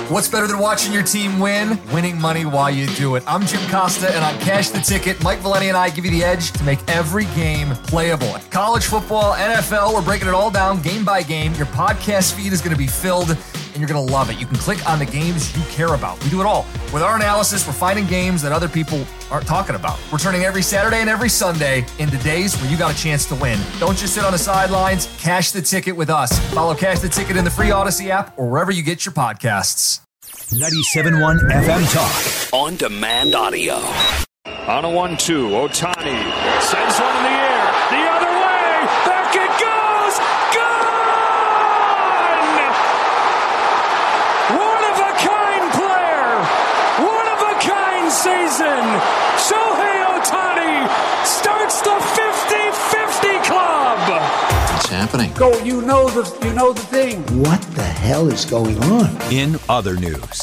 What's better than watching your team win? Winning money while you do it. I'm Jim Costa, and on Cash the Ticket, Mike Valeni and I give you the edge to make every game playable. College football, NFL, we're breaking it all down game by game. Your podcast feed is going to be filled, and you're going to love it. You can click on the games you care about. We do it all. With our analysis, we're finding games that other people aren't talking about. We're turning every Saturday and every Sunday into days where you got a chance to win. Don't just sit on the sidelines. Cash the Ticket with us. Follow Cash the Ticket in the free Odyssey app or wherever you get your podcasts. 97.1 FM Talk. On demand audio. On a 1-2, Ohtani sends one in the air. The other way. Back it goes. Gone! One-of-a-kind player. One-of-a-kind season. Shohei Ohtani starts the 50-50 club. What's happening? Go, you know the thing. What the hell is going on? In other news.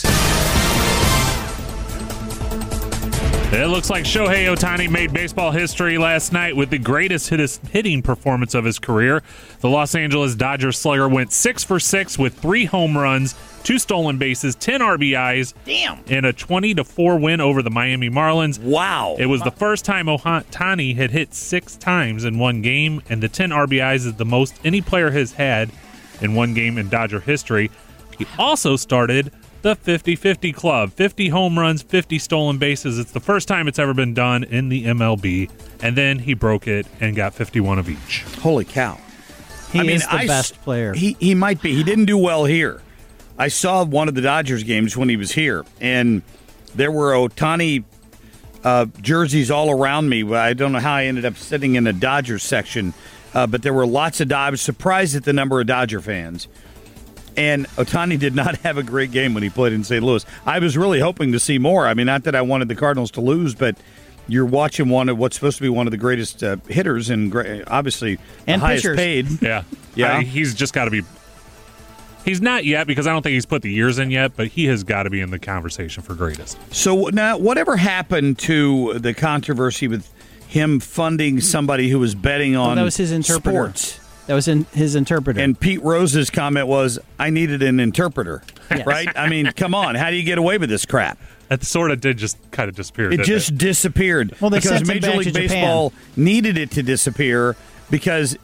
It looks like Shohei Ohtani made baseball history last night with the greatest hitting performance of his career. The Los Angeles Dodgers slugger went 6 for 6 with 3 home runs, 2 stolen bases, 10 RBIs, and a 20-4 win over the Miami Marlins. Wow. It was the first time Ohtani had hit 6 times in one game, and the 10 RBIs is the most any player has had in one game in Dodger history. He also started the 50-50 club. 50 home runs, 50 stolen bases. It's the first time it's ever been done in the MLB. And then he broke it and got 51 of each. Holy cow. He is the best player. He might be. He didn't do well here. I saw one of the Dodgers games when he was here, and there were Ohtani jerseys all around me. I don't know how I ended up sitting in the Dodgers section, but there were lots of Dodgers. I was surprised at the number of Dodger fans. And Ohtani did not have a great game when he played in St. Louis. I was really hoping to see more. I mean, not that I wanted the Cardinals to lose, but you're watching one of what's supposed to be one of the greatest hitters and obviously the highest pitchers. paid. Yeah. He's just got to be. He's not yet because I don't think he's put the years in yet, but he has got to be in the conversation for greatest. So now, whatever happened to the controversy with him funding somebody who was betting on that was his interpreter. sports? That was his interpreter. And Pete Rose's comment was, I needed an interpreter, Yes. right? I mean, come on. How do you get away with this crap? That sort of did just kind of disappear. It just disappeared. Well, they because sent him Major back League to Japan. Baseball needed it to disappear because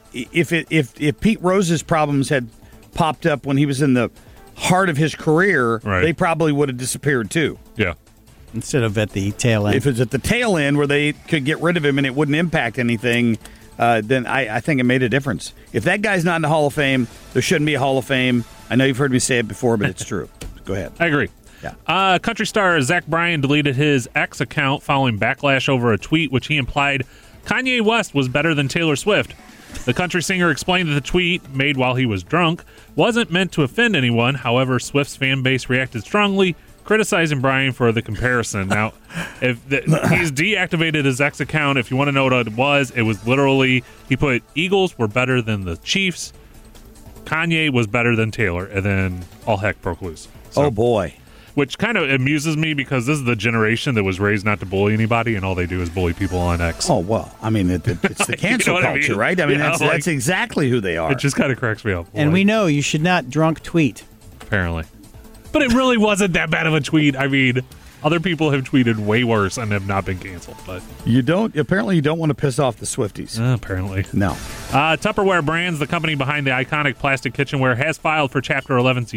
if Pete Rose's problems had popped up when he was in the heart of his career, right, they probably would have disappeared too. Yeah. Instead of at the tail end. If it was at the tail end where they could get rid of him and it wouldn't impact anything, then I think it made a difference. If that guy's not in the Hall of Fame, there shouldn't be a Hall of Fame. I know you've heard me say it before, but it's true. Go ahead. I agree. Yeah. Country star Zach Bryan deleted his X account following backlash over a tweet which he implied Kanye West was better than Taylor Swift. The country singer explained that the tweet, made while he was drunk, wasn't meant to offend anyone. However, Swift's fan base reacted strongly, criticizing Bryan for the comparison. Now, he's deactivated his X account. If you want to know what it was literally, he put Eagles were better than the Chiefs, Kanye was better than Taylor, and then all heck broke loose. So, oh, boy. Which kind of amuses me because this is the generation that was raised not to bully anybody, and all they do is bully people on X. Oh, well, I mean, it's the cancel You know what I culture, mean? right? I mean, Yeah, that's exactly who they are. It just kind of cracks me up. And we know you should not drunk tweet. Apparently. But it really wasn't that bad of a tweet. I mean, other people have tweeted way worse and have not been canceled. But Apparently you don't want to piss off the Swifties. Apparently. No. Tupperware Brands, the company behind the iconic plastic kitchenware, has filed for Chapter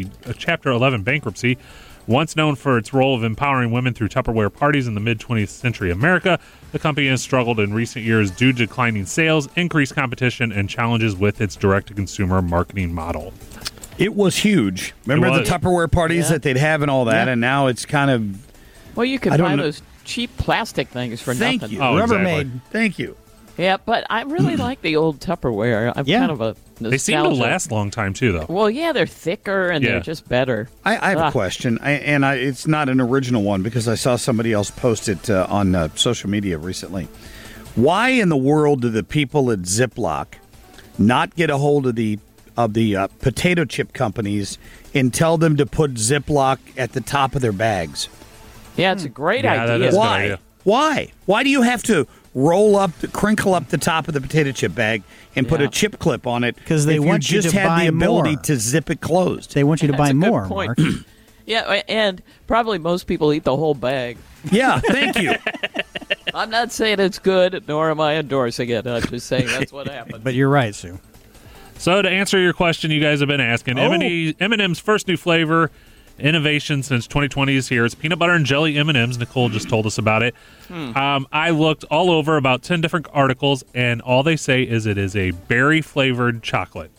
11 bankruptcy. Once known for its role of empowering women through Tupperware parties in the mid-20th century America, the company has struggled in recent years due to declining sales, increased competition, and challenges with its direct-to-consumer marketing model. It was huge. Remember the Tupperware parties that they'd have and all that, and now it's kind of... Well, you could buy those cheap plastic things for nothing. Thank you. Rubbermaid. Thank you. Yeah, but I really like the old Tupperware. I'm kind of a nostalgia. They seem to last a long time, too, though. Well, yeah, they're thicker and they're just better. I have a question, and it's not an original one because I saw somebody else post it on social media recently. Why in the world do the people at Ziploc not get a hold of the potato chip companies and tell them to put Ziploc at the top of their bags? Yeah, it's a great idea. That is Why? a good idea. Why? Why do you have to crinkle up the top of the potato chip bag and put a chip clip on it? Because they want you just to had buy the ability more. to zip it closed. They want you to buy That's a good more, point. Mark. Yeah, and probably most people eat the whole bag. Yeah, thank you. I'm not saying it's good, nor am I endorsing it. I'm just saying that's what happened. But you're right, Sue. So to answer your question you guys have been asking, M&M's first new flavor innovation since 2020 is here. It's peanut butter and jelly M&M's. Nicole just told us about it. I looked all over about 10 different articles, and all they say is it is a berry-flavored chocolate.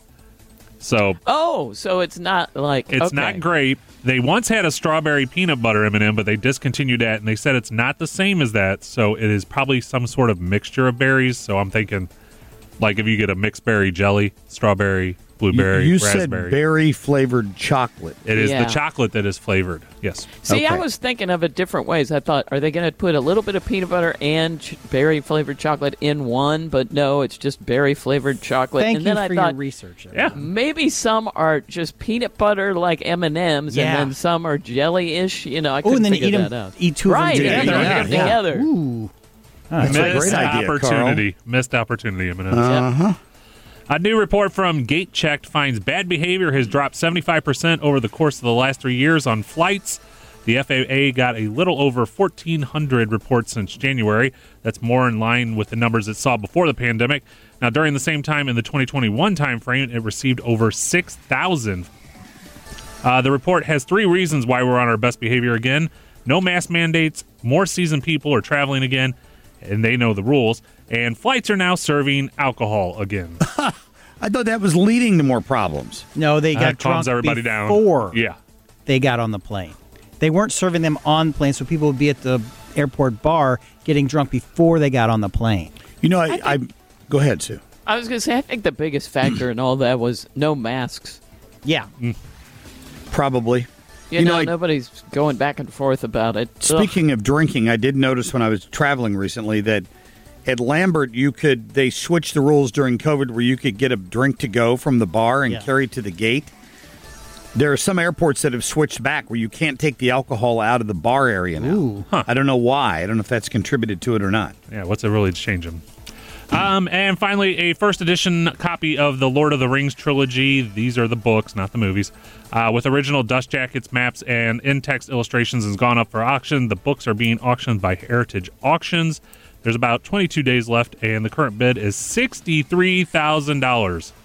So so it's not like... It's not grape. They once had a strawberry peanut butter M&M, but they discontinued that, and they said it's not the same as that, so it is probably some sort of mixture of berries. So I'm thinking, like if you get a mixed berry jelly, strawberry, blueberry, you raspberry. said berry-flavored chocolate. It is the chocolate that is flavored, yes. See, I was thinking of it different ways. I thought, are they going to put a little bit of peanut butter and berry-flavored chocolate in one? But no, it's just berry-flavored chocolate. Thank and you then for I thought, your research. Yeah. maybe some are just peanut butter like M&M's, Yeah. and then some are jelly-ish. You know, I Oh, couldn't and then figure eat that out. eat two Right, of them and together. then eat them together. Ooh. That's a Missed great idea, opportunity. Missed opportunity, M&M's. Uh-huh. A new report from GateCheck finds bad behavior has dropped 75% over the course of the last 3 years on flights. The FAA got a little over 1,400 reports since January. That's more in line with the numbers it saw before the pandemic. Now, during the same time in the 2021 timeframe, it received over 6,000. The report has 3 reasons why we're on our best behavior again. No mask mandates, more seasoned people are traveling again, and they know the rules, and flights are now serving alcohol again. I thought that was leading to more problems. No, they got That calms drunk everybody down. before Yeah. they got on the plane. They weren't serving them on the plane, so people would be at the airport bar getting drunk before they got on the plane. You know, I go ahead, Sue. I was going to say, I think the biggest factor in all that was no masks. Yeah. Probably. You know, nobody's going back and forth about it. Speaking of drinking, I did notice when I was traveling recently that at Lambert, they switched the rules during COVID where you could get a drink to go from the bar and carry it to the gate. There are some airports that have switched back where you can't take the alcohol out of the bar area now. Ooh. Huh. I don't know why. I don't know if that's contributed to it or not. Yeah, what's it really changing? And finally, a first edition copy of the Lord of the Rings trilogy. These are the books, not the movies. With original dust jackets, maps, and in-text illustrations has gone up for auction. The books are being auctioned by Heritage Auctions. There's about 22 days left, and the current bid is $63,000.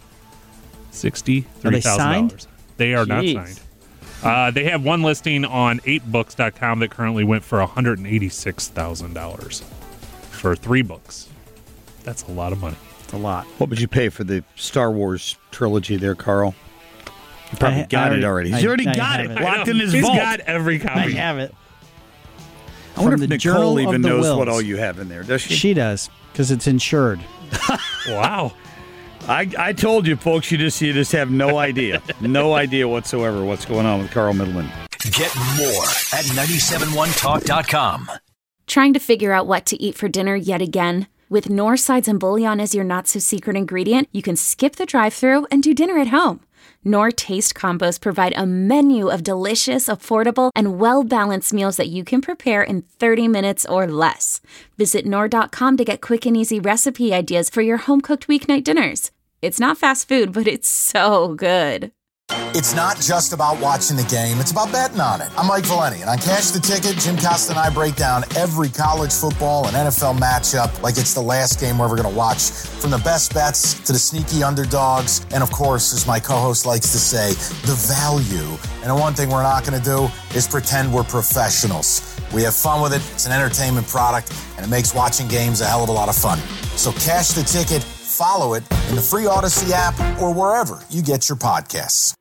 $63,000. They are not signed. They have one listing on 8books.com that currently went for $186,000 for 3 books. That's a lot of money. It's a lot. What would you pay for the Star Wars trilogy there, Carl? You probably got it already. He's already got it. Locked in his vault. He's got every copy. I have it. I wonder From if the Nicole Journal even of the knows Wills. what all you have in there, does she? She does, because it's insured. Wow. I told you, folks, you just have no idea. No idea whatsoever what's going on with Carl Middleman. Get more at 971talk.com. Trying to figure out what to eat for dinner yet again? With Knorr sides and bouillon as your not-so-secret ingredient, you can skip the drive-thru and do dinner at home. Knorr Taste Combos provide a menu of delicious, affordable, and well-balanced meals that you can prepare in 30 minutes or less. Visit Knorr.com to get quick and easy recipe ideas for your home-cooked weeknight dinners. It's not fast food, but it's so good. It's not just about watching the game, it's about betting on it. I'm Mike Valeni, and on Cash the Ticket, Jim Costa and I break down every college football and NFL matchup like it's the last game we're ever going to watch. From the best bets to the sneaky underdogs, and of course, as my co-host likes to say, the value. And the one thing we're not going to do is pretend we're professionals. We have fun with it, it's an entertainment product, and it makes watching games a hell of a lot of fun. So Cash the Ticket, follow it in the free Odyssey app or wherever you get your podcasts.